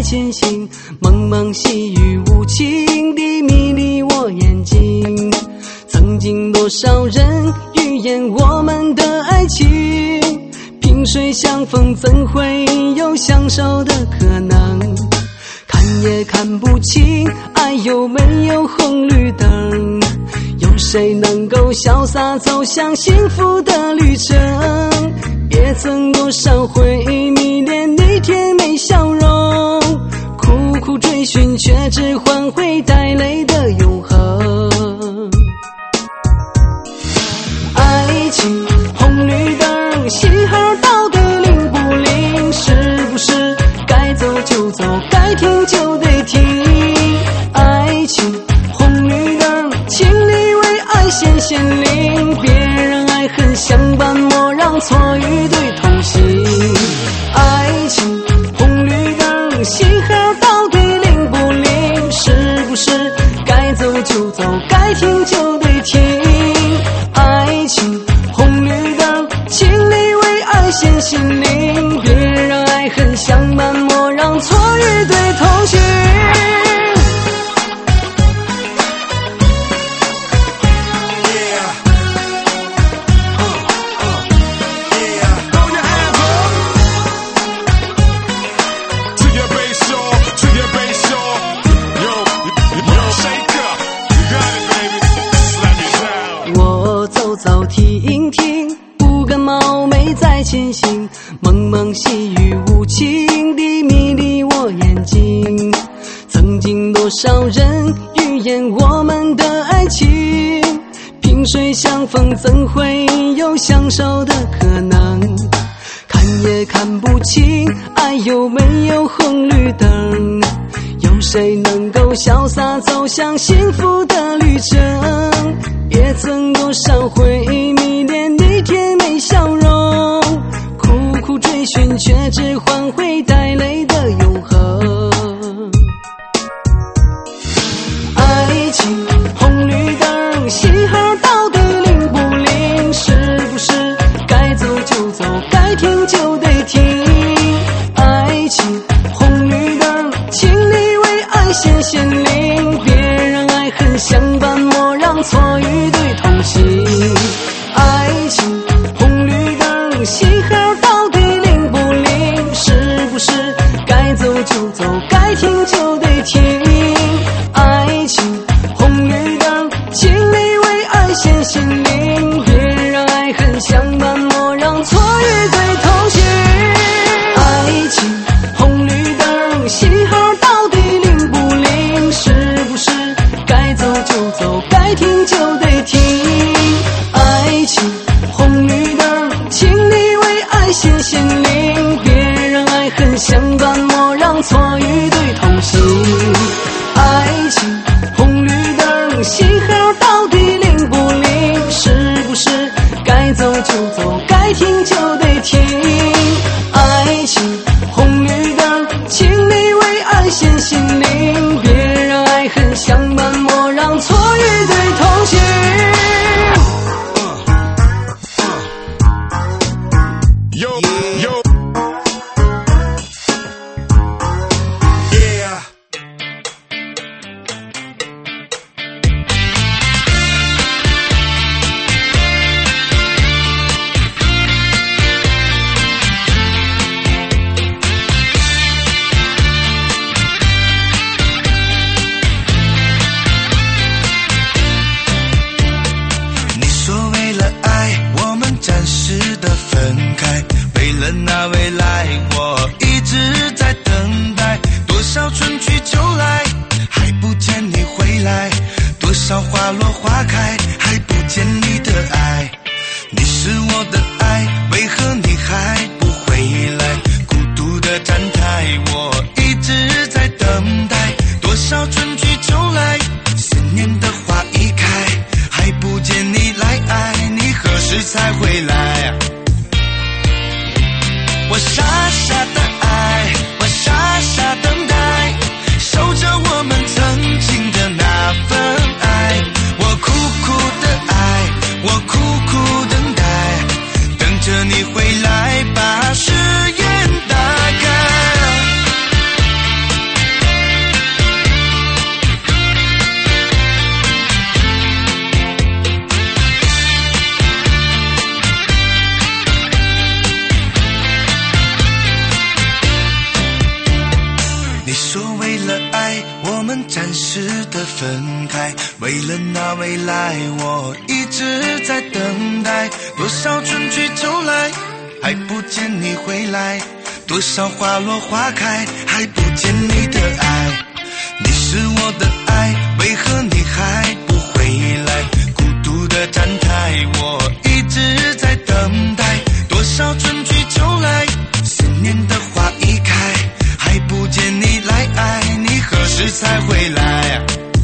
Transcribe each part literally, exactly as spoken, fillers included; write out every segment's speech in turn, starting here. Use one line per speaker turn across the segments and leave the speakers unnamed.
前行，蒙蒙细雨无情地迷离我眼睛。曾经多少人预言我们的爱情，萍水相逢怎会有相守的可能？看也看不清爱有没有红绿灯，有谁能够潇洒走向幸福的旅程？也曾多少回迷恋你甜美笑容，苦苦追寻却只换回带泪的永恒。爱情红绿灯，信号到底灵不灵？是不是该走就走，该停就得停？爱情红绿灯，请你为爱先显灵，别让爱恨相伴，莫让错与对同行。爱情红绿灯，信号到底灵不灵？是不是该走就走，该停就得停？爱情红绿灯，请你为爱先显灵，别让爱恨相伴，莫让错与对同行。前行，蒙蒙细雨无情地迷离我眼睛。曾经多少人预言我们的爱情，萍水相逢怎会有相守的可能？看也看不清爱有没有红绿灯，有谁能够潇洒走向幸福的旅程？也曾多少回迷恋你甜美笑容，苦苦追寻却只换回带泪的永恒。爱情红绿灯，信号到底灵不灵？是不是该走就走，该停就得停？爱情红绿灯，请你为爱先显灵，别让爱恨相伴，莫让错与对同行。爱情红绿灯，信号到底灵不灵？是不是该走就走，该停就得停？爱情红绿灯，请你为爱先显灵，别让爱恨相伴，莫让错与对同行。爱情红绿灯，信号到底灵不灵？是不是该走就走，该停就得停？爱情红绿灯，请你为爱先显灵，别让爱恨相伴，莫让错与对同行。爱情红绿灯，信号到底灵不灵？是不是该走就走，该停就得停？爱情红绿灯，请你为爱先显灵，别让爱恨相伴，莫让错与对同行。
回来把誓言打开。 时的分开，为了那未来我一直在等待，多少春去秋来还不见你回来，多少花落花开还不见你的爱，你是我的爱，为何你还不回来，孤独的站台我一直在等待，多少春去秋来，思念的花一开，还不见你来爱，你何时才回来，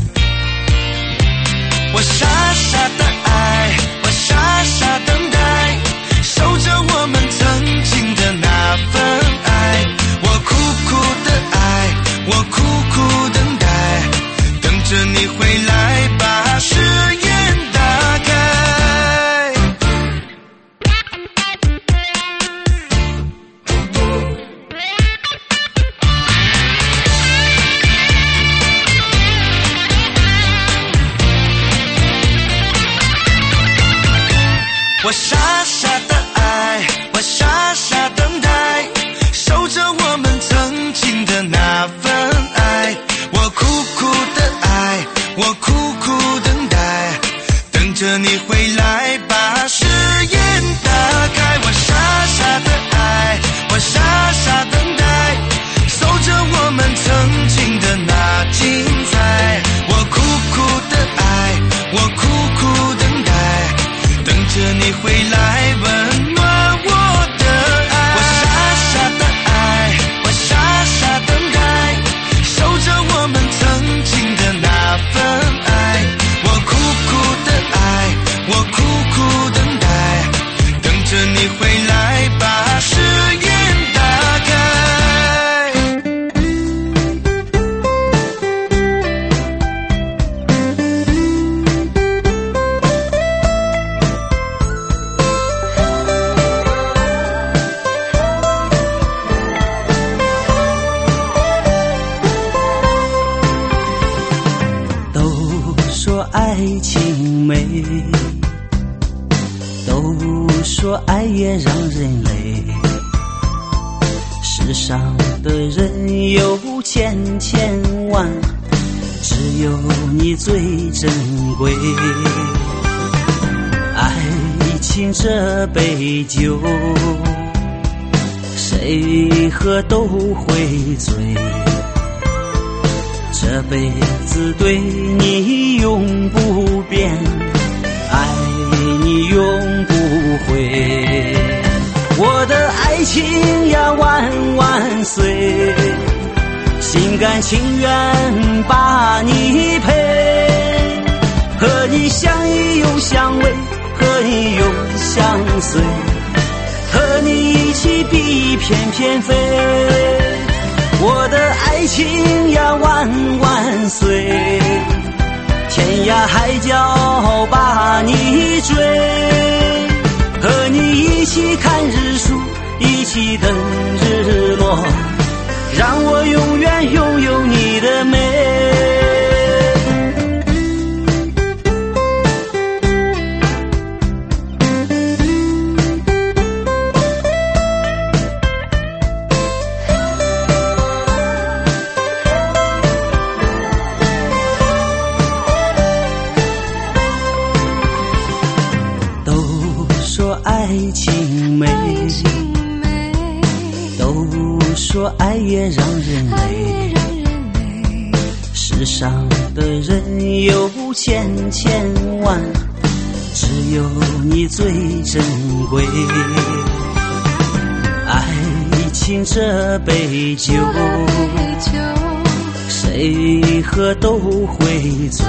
我傻傻的爱，我傻傻等待，守着我们曾经的那份爱，我苦苦的爱，我苦苦等待，等着你回来把誓言打开。我傻傻的爱，我傻傻等待，守着我们曾经的那份爱，我苦苦的爱，我苦苦等待，等着你回来把誓言打开，我傻傻的爱，我傻傻等待，守着我们曾经的那精彩，我苦苦的爱，我苦苦等待，等着你回来温暖我的爱，我傻傻的爱，我傻傻等待，守着我们曾经的那份爱，我苦苦的爱，我苦苦等待，等着你回来把誓言打开。
爱情美，都说爱也让人累，世上的人有千千万，只有你最珍贵，爱情这杯酒，谁喝都会醉，这辈子对你永不变，爱你永不悔，我的爱情呀万万岁，心甘情愿把你陪，和你相依又相偎，和你永相随，和你一起比翩翩飞，我的爱情呀万万岁，天涯海角把你追，和你一起看日出，一起等日落，让我永远拥有你的美。爱情美，都说爱也让人累，世上的人有千千万，只有你最珍贵，爱情这杯酒，谁喝都会醉，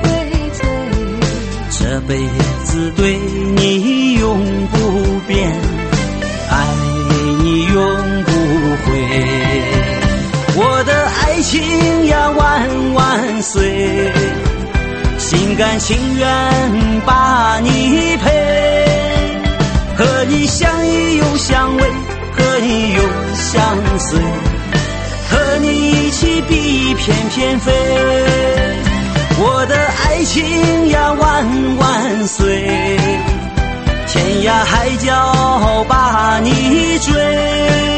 这辈子对你永不变，爱你永不悔，我的爱情呀万万岁，心甘情愿把你陪，和你相依又相偎，和你永相随，和你一起比翩翩飞，我的爱情呀万万岁，天涯海角把你追，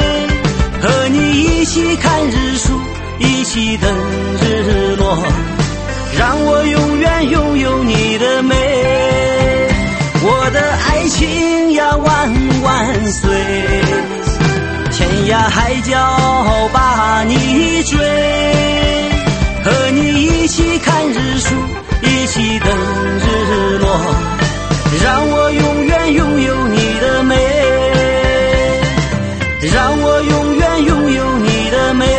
和你一起看日出，一起等日落， 让我永远拥有你的美。我的爱情呀万万岁，天涯海角把你追，和你一起看日出，一起等日落，让我永远拥有你的美，让我永远拥有你的美，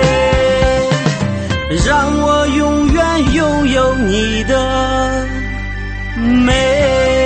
让我永远拥有你的美。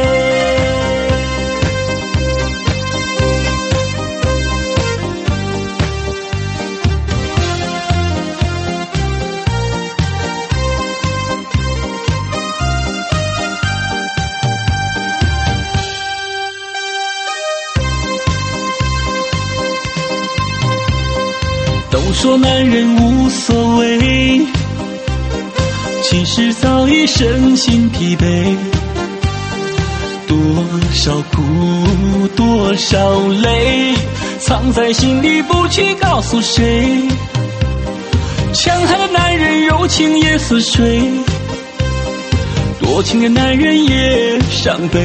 都说男人无所谓，其实早已身心疲惫。多少苦，多少泪，藏在心里不去告诉谁。强悍的男人柔情也似水，多情的男人也伤悲。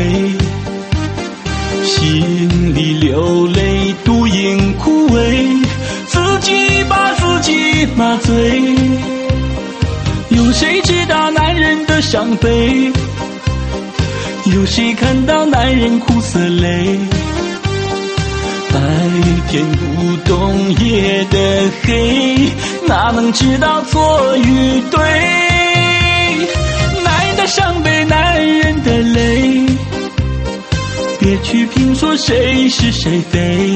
心里流泪，独饮枯萎，自己把自己麻醉。有谁知道男人的伤悲？有谁看到男人苦涩泪？白天不懂夜的黑，哪能知道错与对？男人的伤悲，男人的泪，别去评说谁是谁非，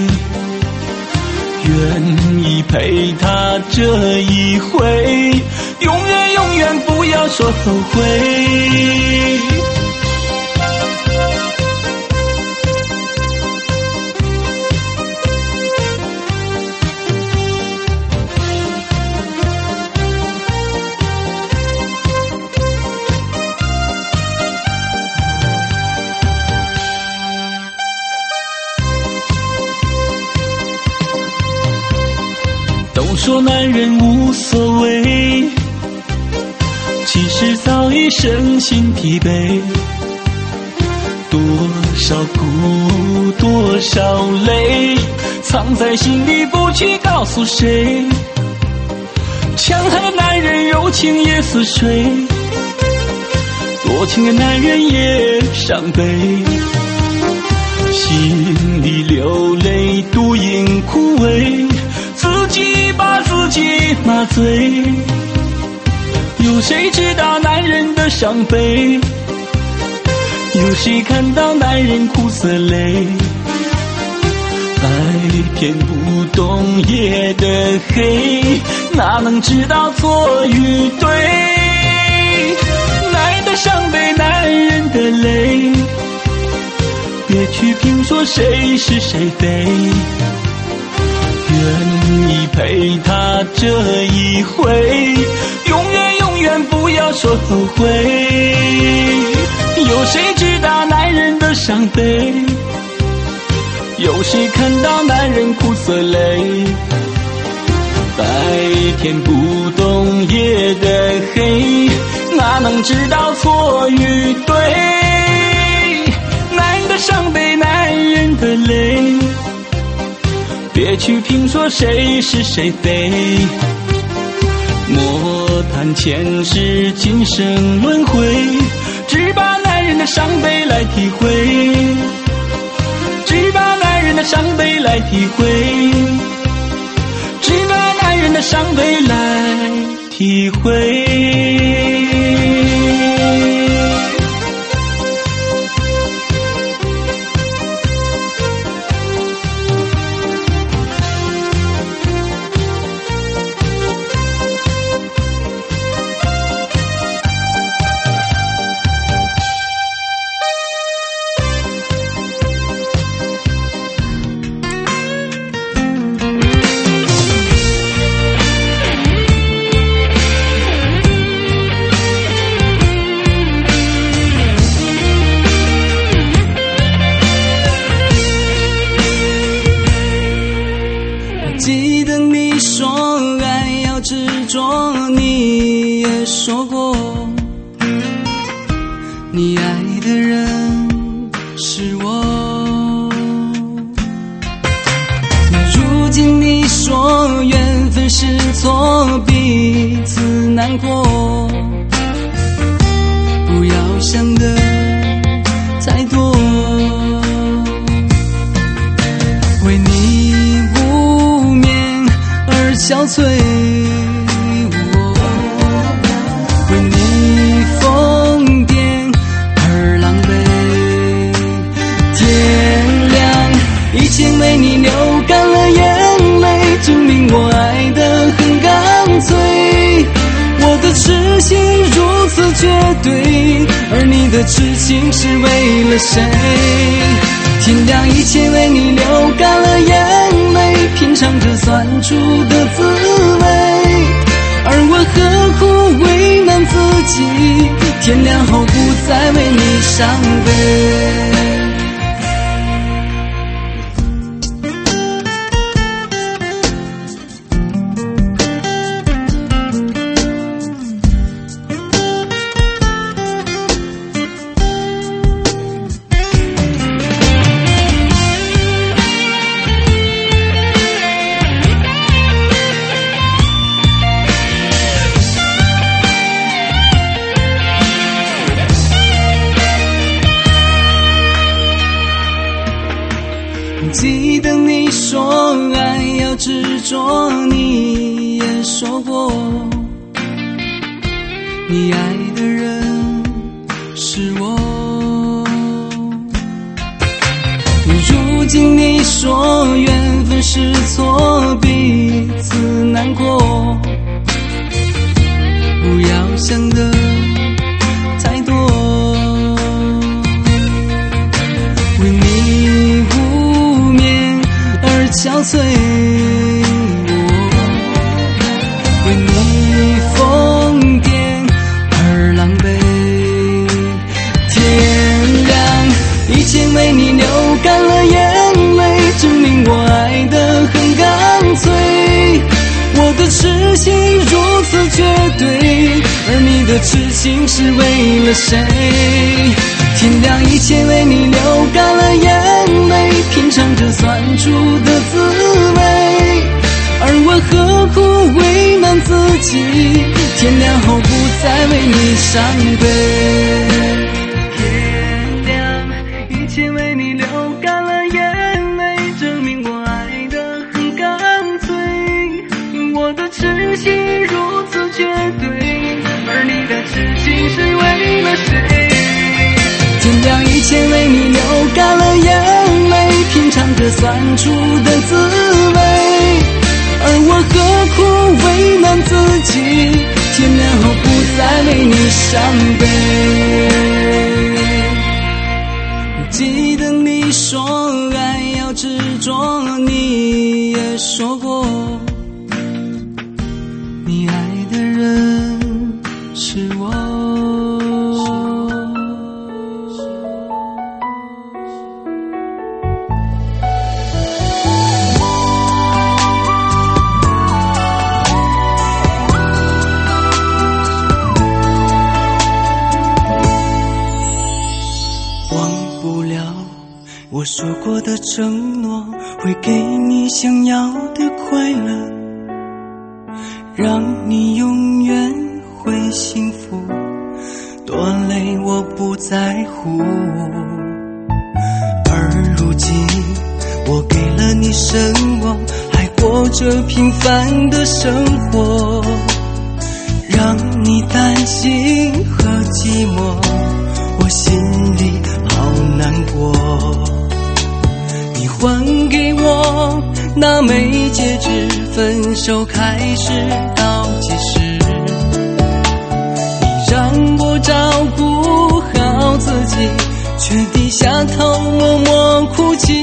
愿意陪他这一回，永远永远不要说后悔。都说男人无所谓，其实早已身心疲惫。多少苦，多少泪，藏在心里不去告诉谁。强悍的男人柔情也似水，多情的男人也伤悲。心里流泪，独饮枯萎，自己把自己麻醉。有谁知道男人的伤悲？有谁看到男人苦涩泪？白天不懂夜的黑，哪能知道错与对？男人的伤悲，男人的泪，别去评说谁是谁非，愿意陪他这一回，永远永远不要说后悔。有谁知道男人的伤悲？有谁看到男人苦涩泪？白天不懂夜的黑，哪能知道错与对？男人的伤悲，男人的泪，别去评说谁是谁非，莫谈前世今生轮回，只把男人的伤悲来体会，只把男人的伤悲来体会，只把男人的伤悲来体会。
记得你说爱要执着，你也说过今你说缘分是错，彼此难过，不要想得太多，为你无眠而憔悴，为你疯癫而狼狈，天亮以前为你流干了眼泪，证明我爱得很干脆，我的痴心如此绝对，而你的痴情是为了谁？天亮以前为你流干了眼泪，品尝着酸楚的滋味，而我何苦为难自己？天亮后不再为你伤悲。记得你说爱要执着，你也说过你爱的人是我，如今你说缘分是错，彼此难过，不要想得太多，为你憔悴，为你疯癫而狼狈，天亮以前为你流干了眼泪，证明我爱得很干脆，我的痴心如此绝对，而你的痴情是为了谁？天亮以前为你流干了眼泪，品尝着酸楚的滋味，而我何苦为难自己？天亮后不再为你伤悲。天亮以前为你流干了眼泪，证明我爱得很干脆，我的痴心如此绝对，而你的痴情是为了谁？天亮以前为你流干了眼泪，品尝着酸楚的滋味，而我何苦为难自己？天亮后不再为你伤悲。记得你说爱要执着，你也说过你爱的人是我。
我说过的承诺，会给你想要的快乐，让你永远会幸福，多累我不在乎。而如今我给了你什么，还过着平凡的生活，让你担心和寂寞，我心里好难过。你还给我那枚戒指，分手开始倒计时，你让我照顾好自己，却低下头默默哭泣。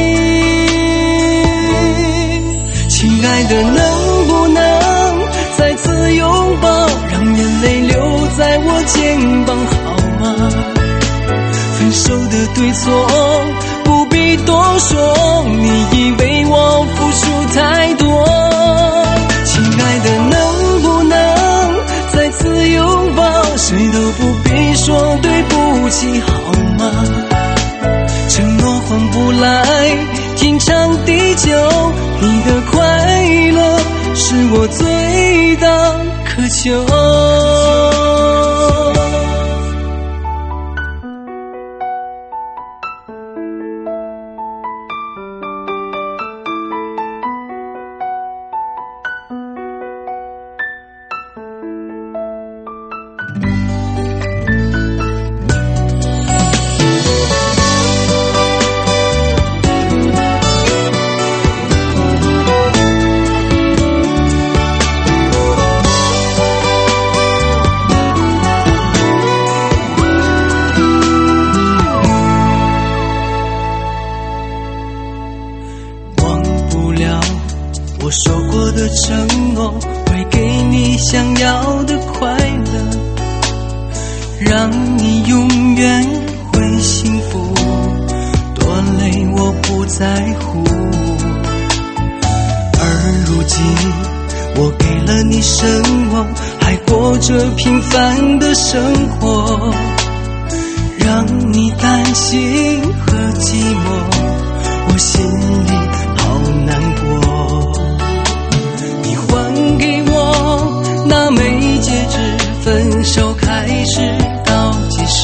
亲爱的，能不能再次拥抱，让眼泪留在我肩膀好吗？分手的对错不必多说，你以为我付出太多。亲爱的，能不能再次拥抱，谁都不必说对不起好吗？承诺换不来天长地久，你的快乐是我最大渴求。 我说过的承诺，会给你想要的快乐，让你永远会幸福，多累我不在乎。而如今我给了你生活，还过着平凡的生活，让你担心和寂寞，我心里好难过。还给我那枚戒指，分手开始倒计时，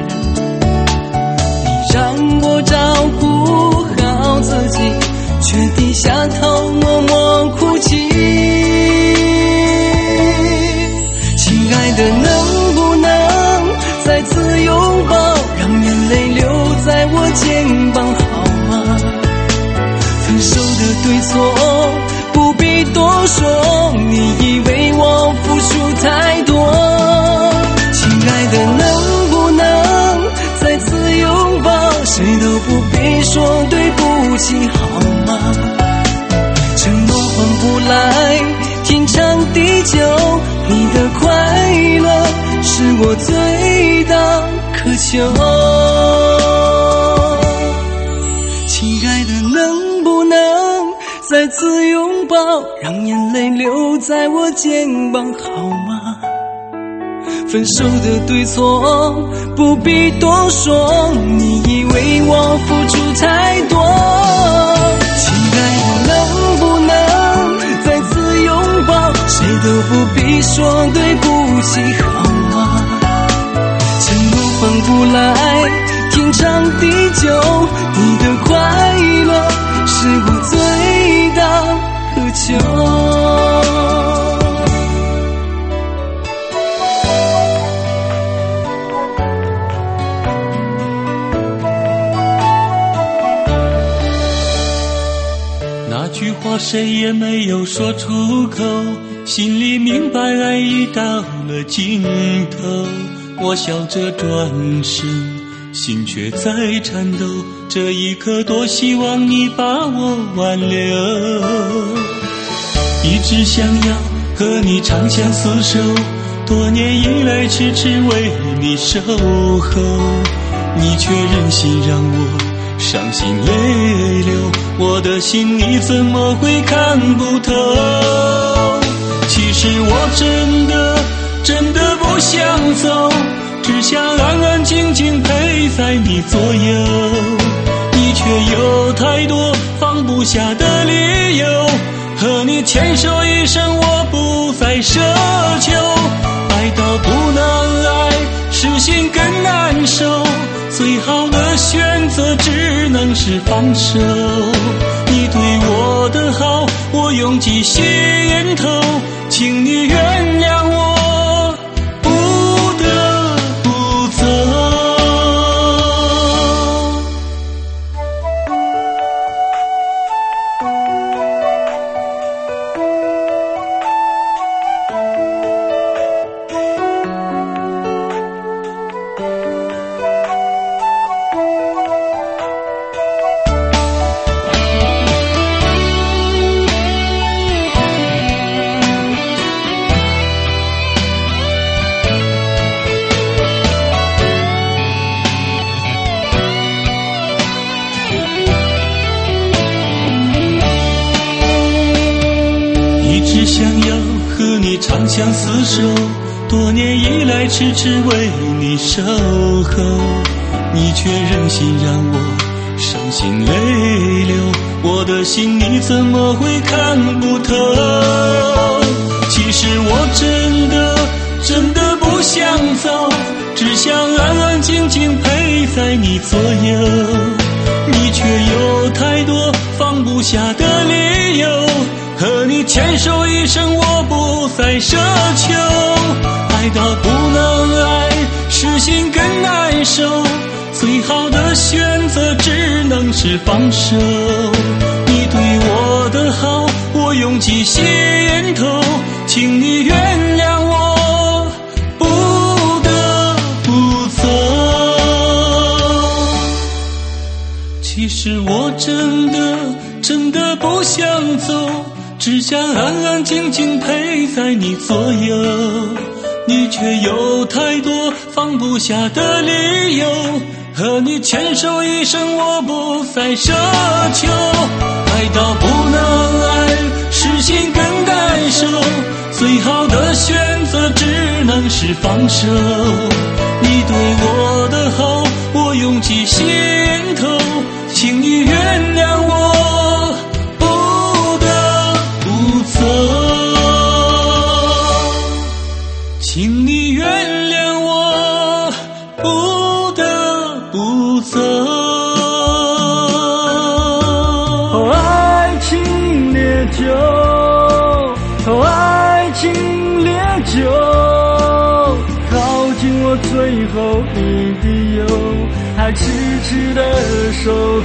你让我照顾好自己，却低下头默默哭泣。亲爱的，能不能再次拥抱，让眼泪留在我肩膀好吗？分手的对错不必多说，你以为我付出太多。亲爱的，能不能再次拥抱，谁都不必说对不起好吗？承诺换不来天长地久，你的快乐是我最大渴求。亲爱的，能不能再次拥抱，让眼泪留在我肩膀好吗？分手的对错不必多说，你以为我付出太多。亲爱的，能不能再次拥抱，谁都不必说对不起好吗？承诺换不来天长地久，你的快乐是我最大渴求。
那句话谁也没有说出口，心里明白爱已到了尽头。我笑着转身，心却在颤抖，这一刻多希望你把我挽留。一直想要和你长相厮守，多年以来痴痴为你守候，你却任性让我伤心泪流，我的心你怎么会看不透？其实我真的真的不想走，只想安安静静陪在你左右，你却有太多放不下的理由，和你牵手一生我不再奢求，爱到不能爱，失心更难受，最好的选择只能是放手。你对我的好，我用尽心头，请你原谅我不得不走。长相厮守，多年以来痴痴为你守候，你却任性让我伤心泪流，我的心你怎么会看不透？其实我真的真的不想走，只想安安静静陪在你左右，你却有太多放不下的理由，和你牵手一生我不再奢求，爱到不能爱，失心更难受，最好的选择只能是放手。你对我的好，我用尽心头，请你原谅我不得不走。其实我真的真的不想走，只想安安静静陪在你左右，你却有太多放不下的理由，和你牵手一生我不再奢求，爱到不能爱，失心更难受，最好的选择只能是放手。你对我的好，我用尽心头，请你原谅我不得不走，请你原谅我不得不走。
哦，爱情烈酒，哦，爱情烈酒，靠近我最后一滴油，还痴痴的守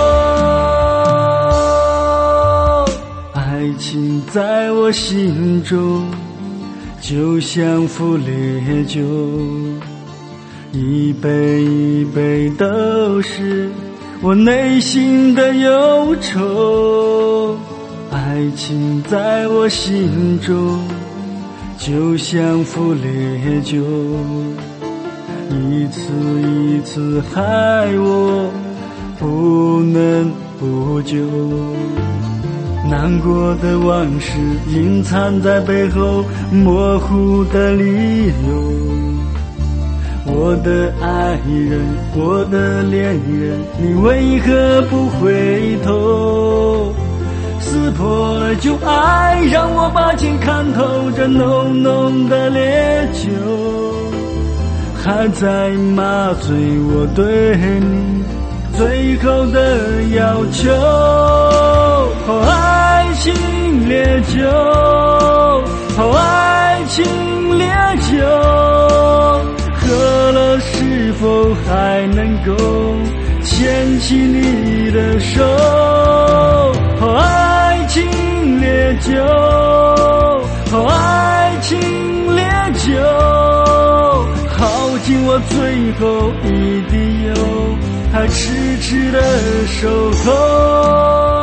候。爱情在我心中就像副烈酒，一杯一杯都是我内心的忧愁。爱情在我心中就像副烈酒，一次一次害我不能不救。难过的往事隐藏在背后模糊的理由，我的爱人，我的恋人，你为何不回头？撕破了旧爱，让我把情看透，这浓浓的烈酒还在麻醉我对你最后的要求。哦，爱情烈酒，哦，爱情烈酒，喝了是否还能够牵起你的手？哦，爱情烈酒，哦，爱情烈酒，耗尽我最后一滴油，还痴痴的守候。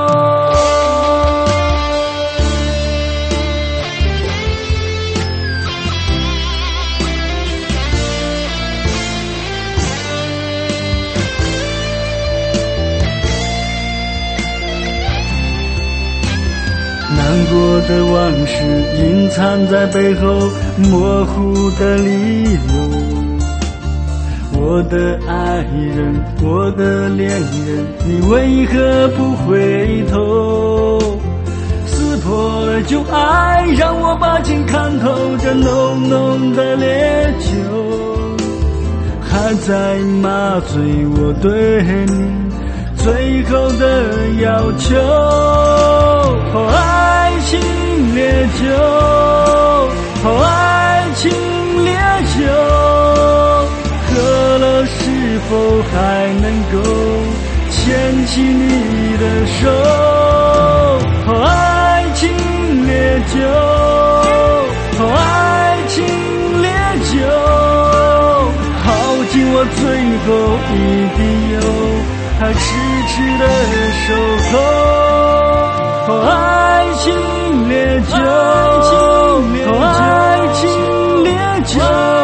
难过的往事隐藏在背后模糊的理由，我的爱人，我的恋人，你为何不回头？撕破了旧爱，让我把情看透，这浓浓的烈酒还在麻醉我对你最后的要求。哦，爱情烈酒，哦，爱情烈酒，喝了是否还能够牵起你的手？哦，爱情烈酒，哦，爱情烈酒，耗尽我最后一滴油，还痴痴的守候。哦，爱情烈酒，哦，爱情烈酒，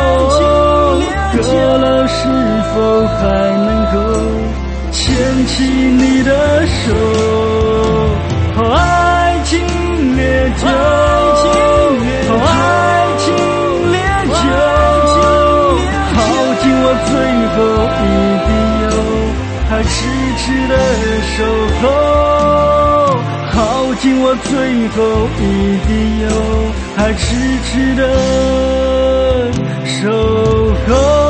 喝了是否还能够牵起你的手？哦，爱情烈酒，哦，爱情烈酒，耗尽我最后一滴油，还痴痴的后，耗尽我最后一滴油，还痴痴的守候。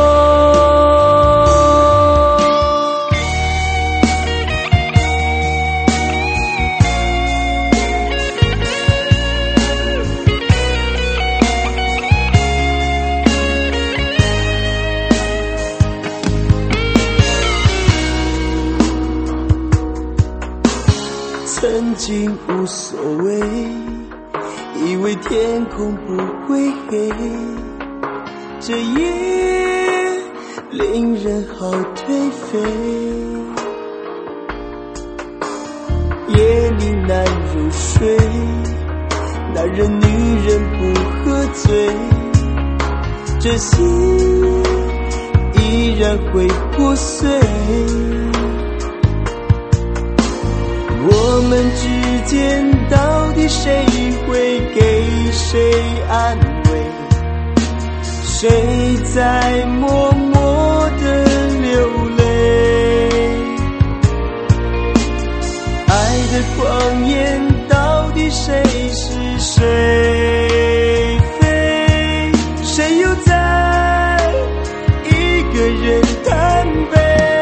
曾经无所谓，以为天空不会黑，这夜令人好颓废，夜里难入睡，男人女人不喝醉，这心依然会破碎。我们之间到底谁会给谁安慰？谁在默默地流泪？爱的狂言到底谁是谁非？谁又在一个人贪杯？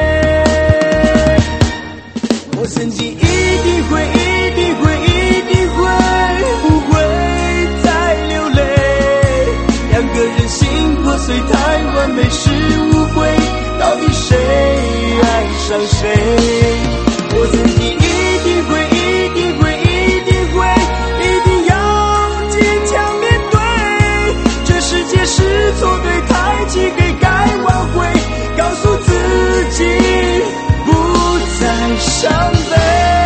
我曾经一定会，一定会，一定会，不会再流泪。两个人心破碎太完美是误会，到底谁爱上谁？我曾经一定会，一定会，一定会，一定要坚强面对。这世界是错对，太气给该挽回，告诉自己不再伤悲。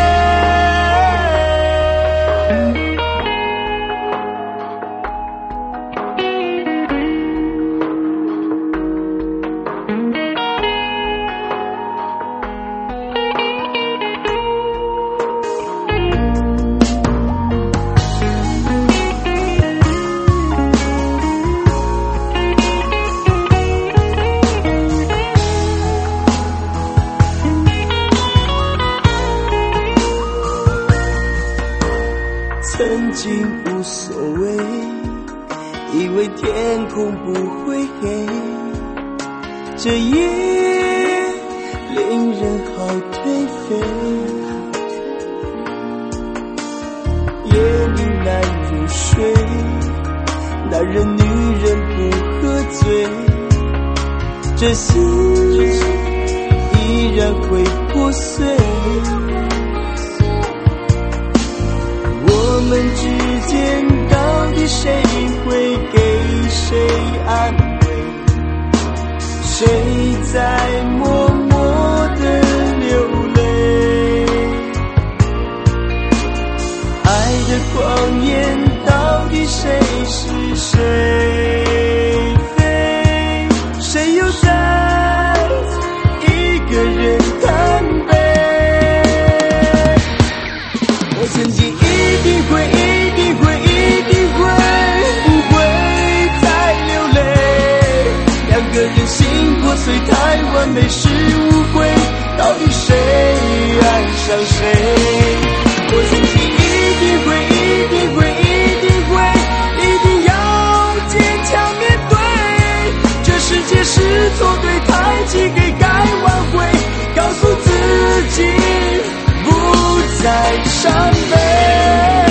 曾经无所谓，以为天空不会黑，这夜令人好颓废，夜里难入睡，男人女人不喝醉，这心依然会破碎。我们之间到底谁会给谁安慰？谁在默默地流泪？爱的狂言到底谁是谁非？谁又在一个人贪杯？我曾经一定会，一定会，一定会，不会再流泪。两个人心破碎太完美是误会，到底谁爱上谁？我曾经一定会，一定会，一定会，一定要坚强面对。这世界是错对，太气给该挽回，告诉自己不再伤悲。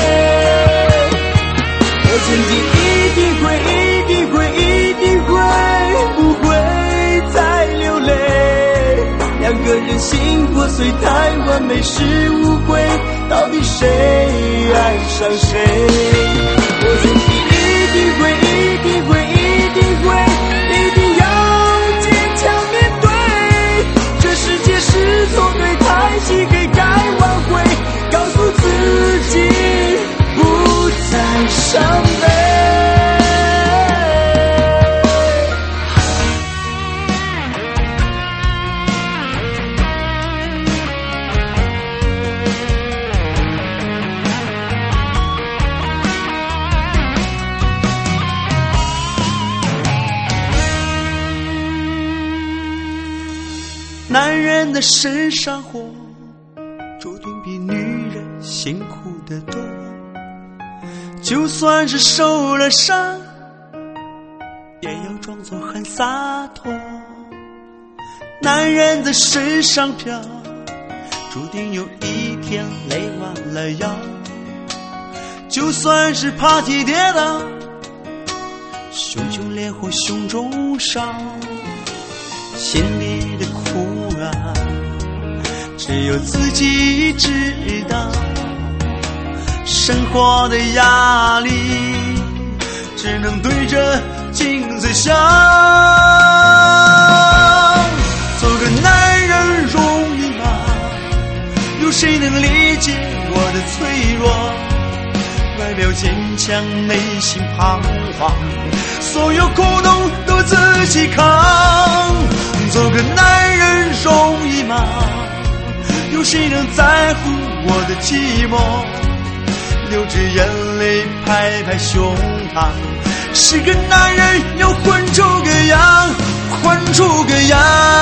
我曾经一定会，一定会，一定会，不会再流泪。两个人心破碎太完美是误会，到底谁爱上谁？我曾经一定会，一定会，一定会，一定要坚强面对。这世界是错对，太气给该挽回，告诉自己不再伤悲。
男人的身上火，注定
辛苦的多，就算是受了伤，也要装作很洒脱。男人在身上飘，注定有一天累弯了腰。就算是爬梯跌倒，熊熊烈火胸中烧，心里的苦啊，只有自己知道。生活的压力，只能对着镜子笑。做个男人容易吗？有谁能理解我的脆弱？外表坚强，内心彷徨，所有苦痛都自己扛。做个男人容易吗？有谁能在乎我的寂寞？流着眼泪拍拍胸膛，是个男人要混出个样，混出个样。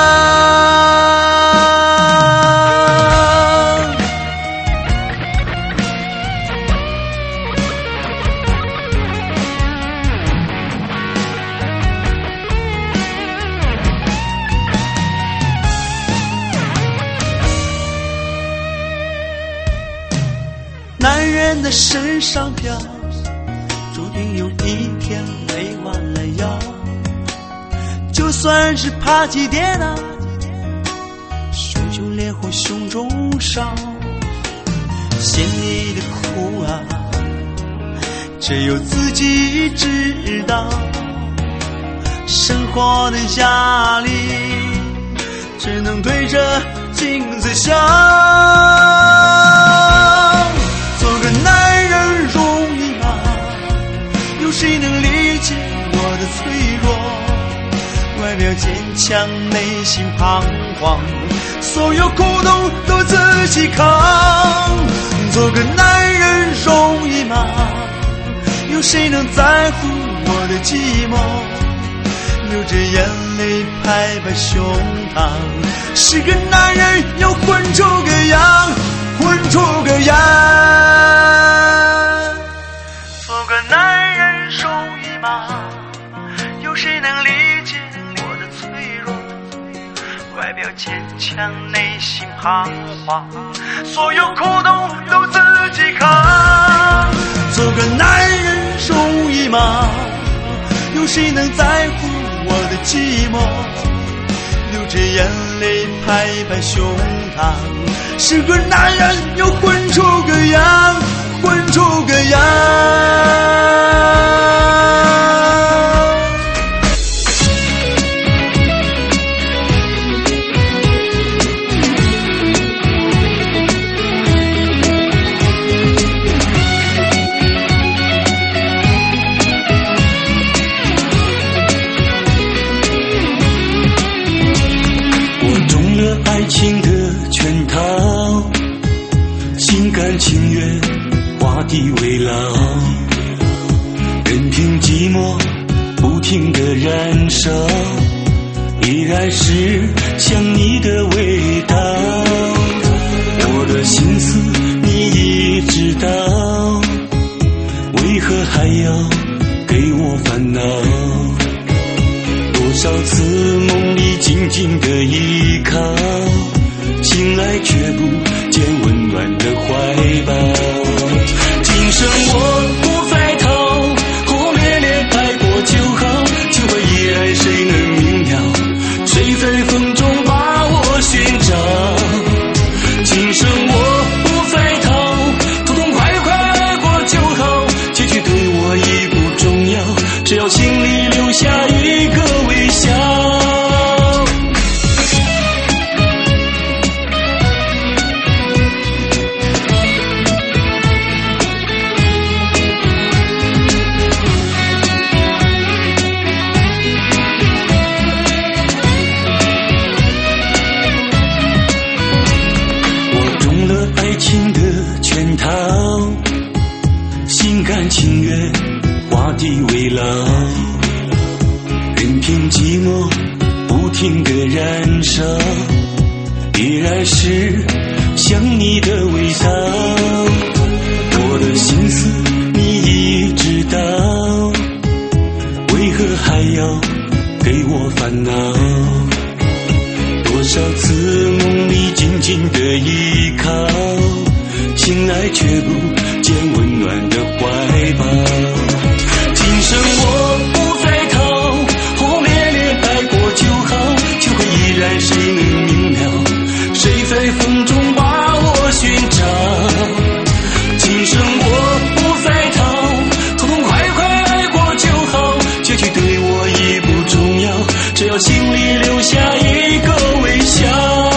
男人的身上飘，注定有一天累弯了腰。就算是爬梯跌倒，熊熊烈火胸中烧，心里的苦啊，只有自己知道。生活的压力，只能对着镜子笑。做个男人容易吗？有谁能理解我的脆弱？外表坚强，内心彷徨，所有苦痛都自己扛。做个男人容易吗？有谁能在乎我的寂寞？流着眼泪拍拍胸膛，是个男人要混出个样，混出个样。做个男人容易吗？有谁能理解我的脆弱？外表坚强，内心彷徨，所有苦痛都自己扛。做个男人容易吗？有谁能在乎我的寂寞？流着眼泪拍拍胸膛，是个男人要混出个样，混出个样。
爱情的圈套，心甘情愿画地为牢，任凭寂寞不停地燃烧，依然是想你的味道。我的心思你已知道，为何还要给我烦恼？多少次梦里静静的依靠，醒来却不见温暖的怀抱。今生我不再逃，轰烈烈爱过就好，情怀依然谁能明了？谁在风中把我寻找？今生我不再逃，痛痛快快爱过就好，结局对我已不重要，只要心里留下一个微笑。我中了爱情的圈套，心甘情愿画地为牢，任凭寂寞不停地燃烧，依然是想你的味道。 深爱却不见温暖的怀抱。今生我不再逃，轰轰烈烈爱过就好，机会依然谁能明了？谁在风中把我寻找？今生我不再逃，痛痛快快爱过就好，结局对我已不重要，只要心里留下一个微笑。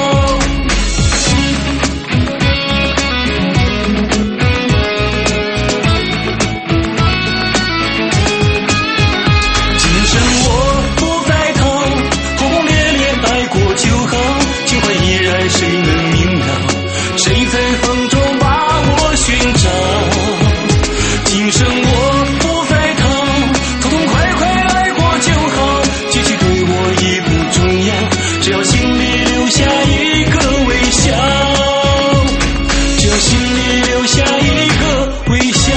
谁能明了？谁在风中把我寻找？今生我不再逃，痛痛快快爱过就好，结局对我已不重要，只要心里留下一个微笑，只要心里留下一个微笑。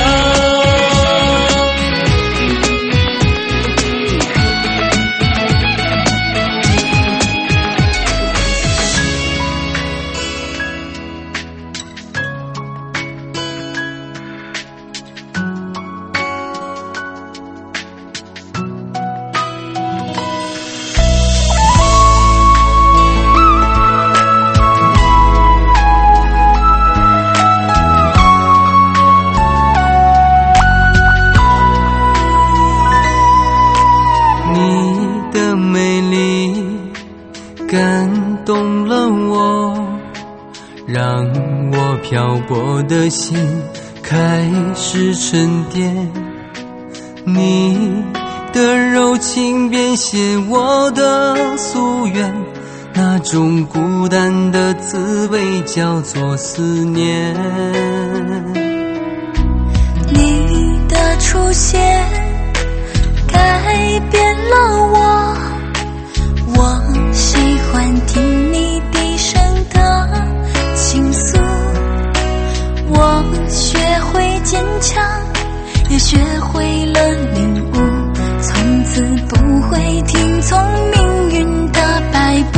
漂泊的心开始沉淀，你的柔情编写我的夙愿，那种孤单的滋味叫做思念。
你的出现改变了我，我喜欢听你低声的倾诉，我学会坚强，也学会了领悟，从此不会听从命运的摆布。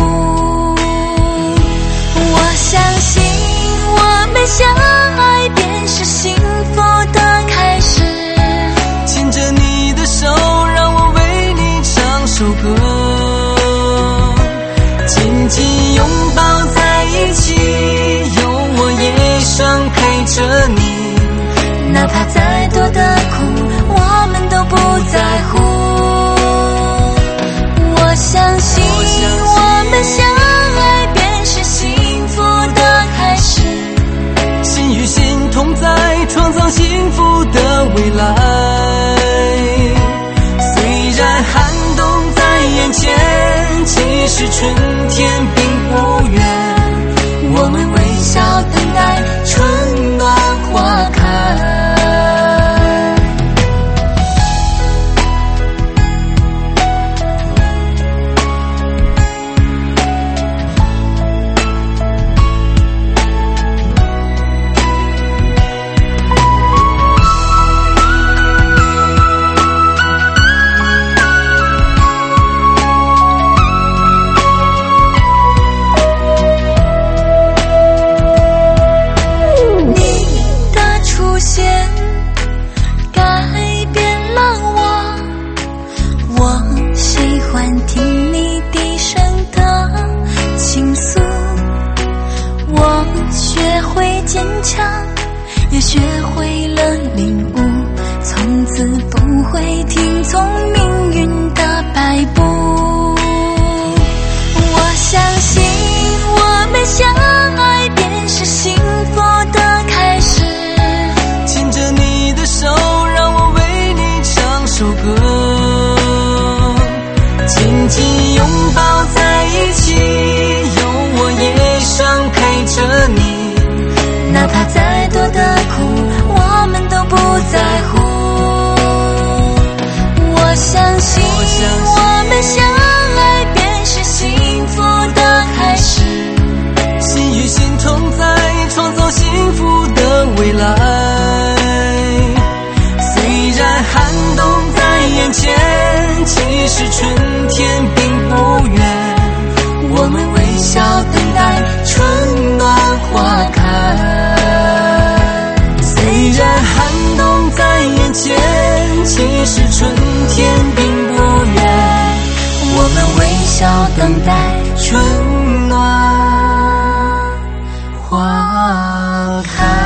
我相信我们相爱便是幸福的开始，
牵着你的手让我为你唱首歌，紧紧拥抱在一起，有我一生陪着你，
哪怕再多的苦我们都不在乎。我相信我们相爱便是幸福的开始，
心与心同在，创造幸福的未来。虽然寒冬在眼前，其实春天并不远，我们微笑等待春暖花开。
也学会了领悟，从此不会听从命运的摆布。我相信我们相爱便是幸福的开始，
牵着你的手让我为你唱首歌，紧紧拥抱在一起，有我一生陪着你，
哪怕再多的苦我们都不在乎。我相信我们相爱便是幸福的开始，
心与心同在，创造幸福的未来。虽然寒冬在眼前，其实春天并不远，我们微笑等待春暖花开。
见，其实春天并不远，
我们微笑等待
春暖
花开。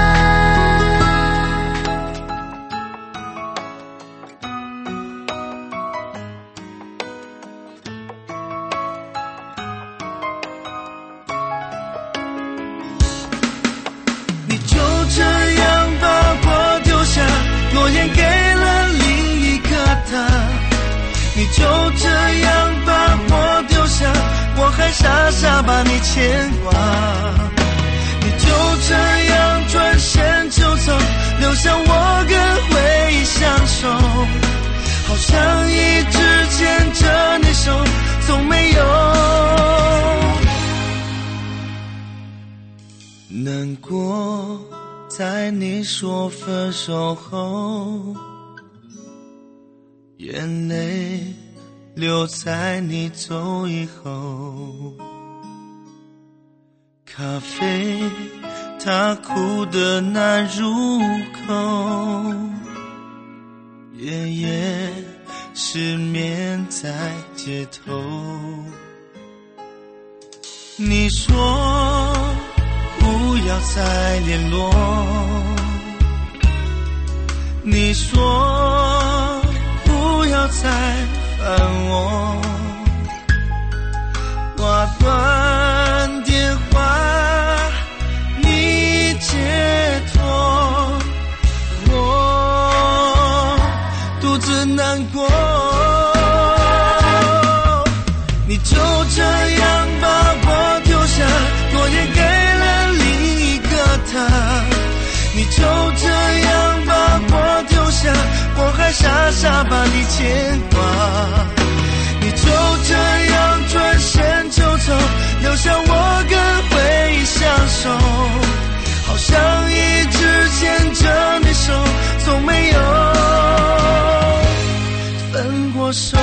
你就这样把我丢下，诺言给了另一个他。你就这样把我丢下，我还傻傻把你牵挂。你就这样转身就走，留下我跟回忆相守，好像一直牵着你手，从没有难过。在你说分手后，眼泪留在你走以后，咖啡它苦得难入口，夜夜失眠在街头。你说不要再联络，你说不要再烦我，挂断电话你解脱，我独自难过。你就这样把我丢下，诺言给了另一个他。你就这样把我丢下，我还傻傻把你牵挂。你就这样转身就走，留下我跟回忆相守，好像一直牵着你手，从没有分过手。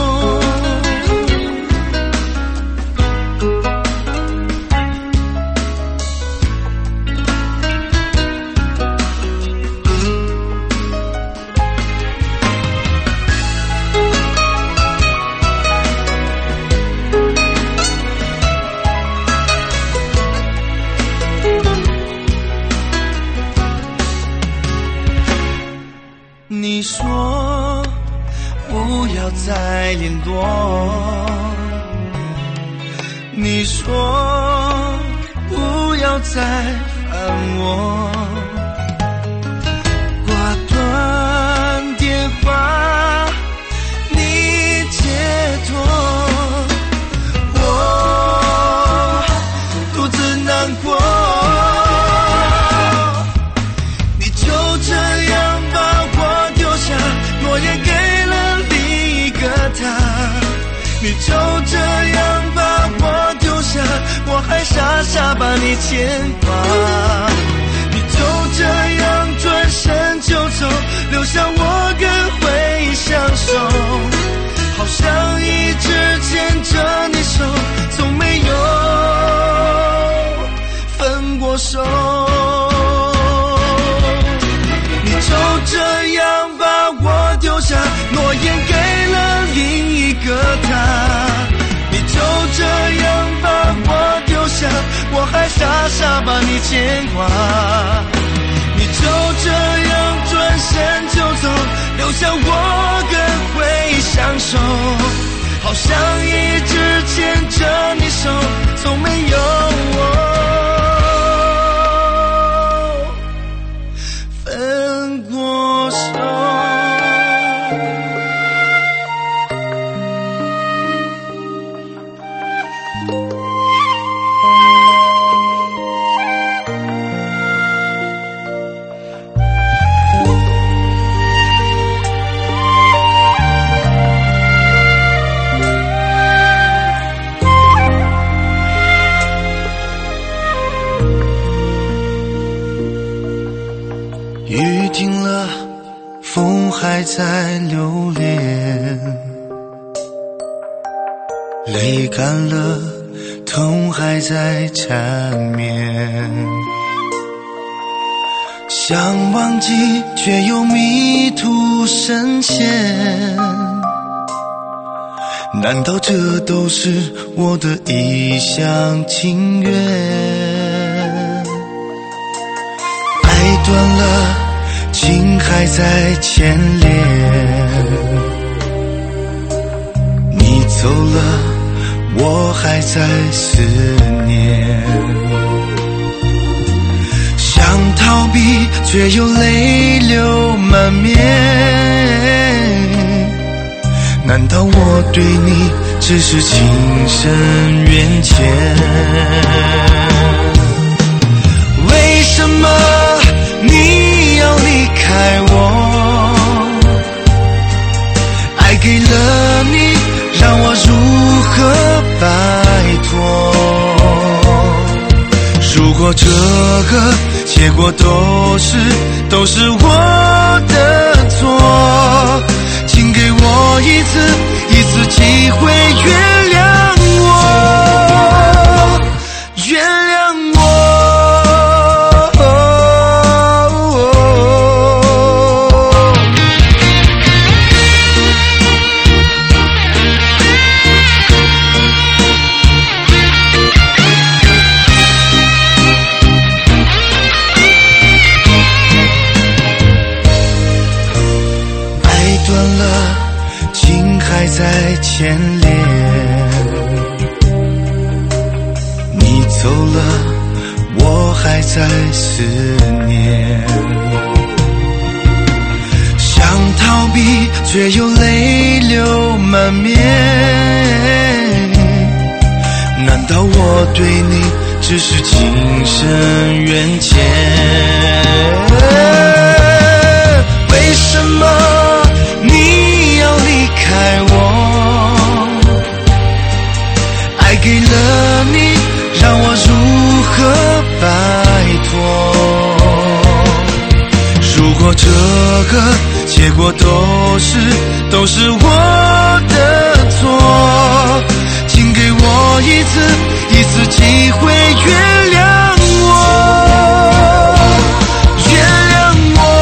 你说不要再联络，你说不要再烦我，挂断电话你解脱，我独自难过。你就这样把我丢下，诺言给了另一个他。你就这样把我丢下，我还傻傻把你牵挂。你就这样转身就走，留下我跟回忆相守，好像一直牵着你手，从没有分过手。你就这样把我丢下，诺言给了另一个他。你就这样把我丢下，我还傻傻把你牵挂。你就这样转身就走，留下我跟回忆相守，好像一直牵着你手，从没有分过手。雨停了，风还在留恋，泪干了，痛还在缠绵。 想忘记却又迷途深陷，难道这都是我的一厢情愿？爱断了，情还在牵连，你走了，我还在思念。想逃避，却又泪流满面。难道我对你只是情深缘浅？为什么你要离开我？爱给了你，让我如何摆脱？如果这个结果都是都是我的错，请给我一次一次机会，原谅我，原谅我。还在牵连，你走了，我还在思念。想逃避，却又泪流满面。难道我对你只是情深缘浅？为什么你要离开我？爱给了你，让我如何摆脱？如果这个结果都是都是我的错，请给我一次一次机会，原谅我，原谅我。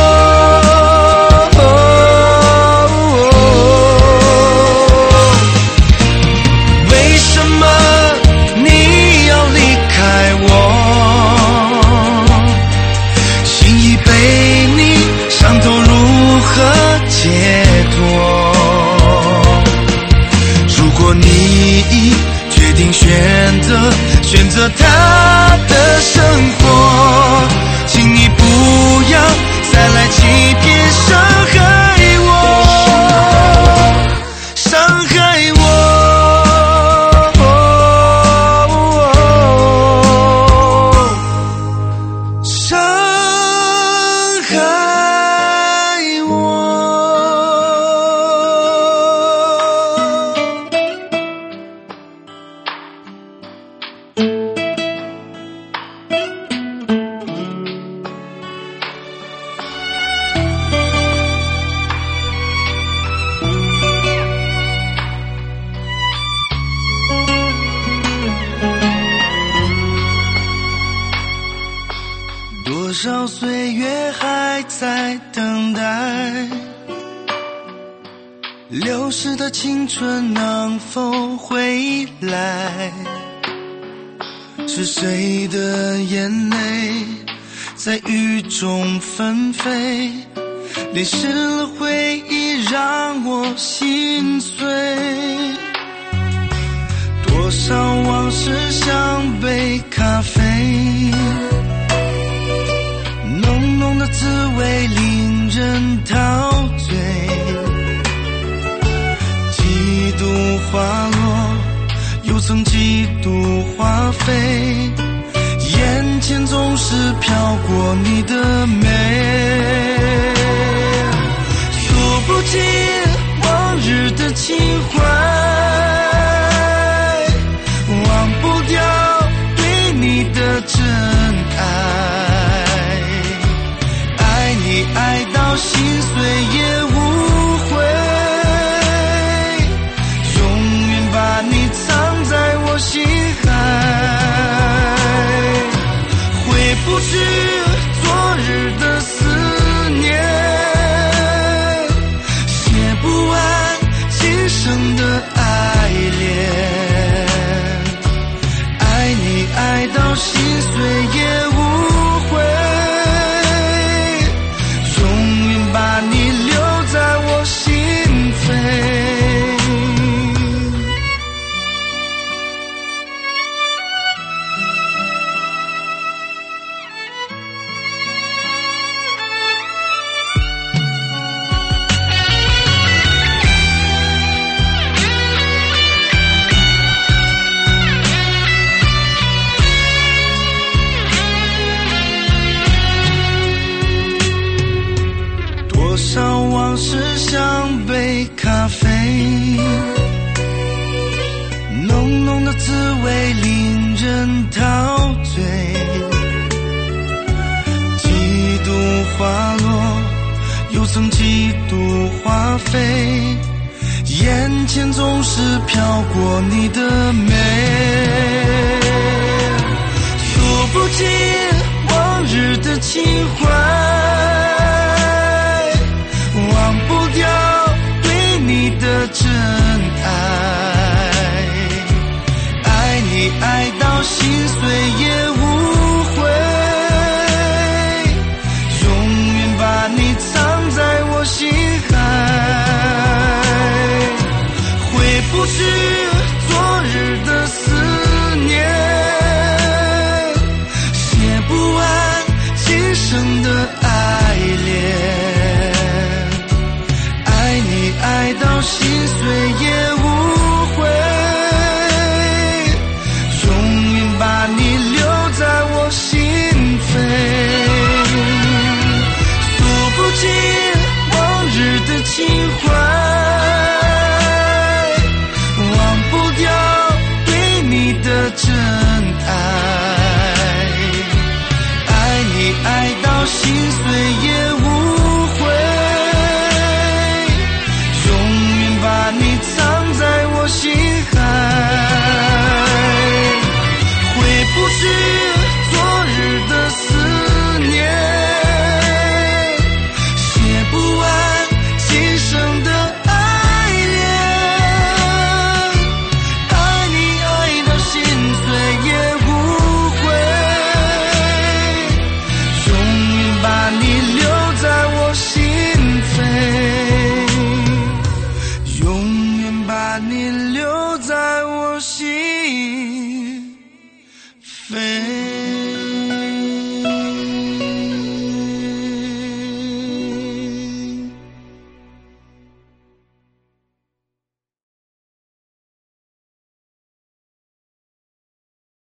解脱。如果你决定选择选择他的生活，请你不要再来欺骗伤害我，伤害我。多少岁月还在等待，流逝的青春能否回来？是谁的眼泪在雨中纷飞，淋湿了回忆让我心碎。多少往事像杯咖啡，浓浓的滋味令人陶醉，几度花落，又曾几度花飞，眼前总是飘过你的美，诉不尽往日的情怀，忘不掉对你的真爱。爱到心碎也无悔，永远把你藏在我心海，回不去昨日的像是像杯咖啡，浓浓的滋味令人陶醉，几度花落又曾几度花飞，眼前总是飘过你的美，数不尽往日的情怀，忘不掉对你的真爱，爱你爱到心碎也无悔，永远把你藏在我心海，回不去昨日的思念，写不完今生的爱恋，爱你爱到心碎也无悔，永远把你留在我心扉，数不尽往日的情怀，忘不掉对你的真爱，爱你爱到心碎也无悔，永远把你藏在我心海，回不去昨日的思念，写不完今生的爱恋，爱你爱到心碎也无悔，永远把你留在我心扉，永远把你留在我心扉。